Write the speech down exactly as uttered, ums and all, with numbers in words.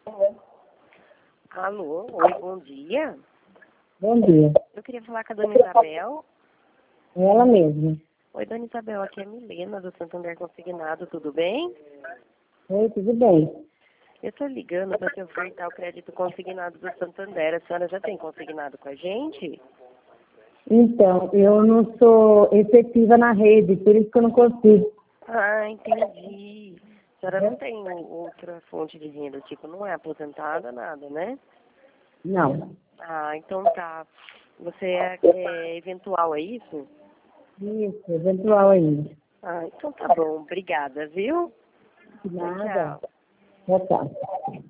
Alô, oi, bom dia. Bom dia. Eu queria falar com a dona Isabel. É ela mesma. Oi, dona Isabel, aqui é a Milena do Santander Consignado, tudo bem? Oi, tudo bem? Eu estou ligando para te ofertar o crédito consignado do Santander. A senhora já tem consignado com a gente? Então, eu não sou efetiva na rede, por isso que eu não consigo. Ah, entendi. A senhora não tem outra fonte de renda, tipo, não é aposentada, nada, né? Não. Ah, então tá. Você é, é eventual, é isso? Isso, eventual ainda. Ah, então tá bom. Obrigada, viu? Nada. Tchau. Tchau, tchau.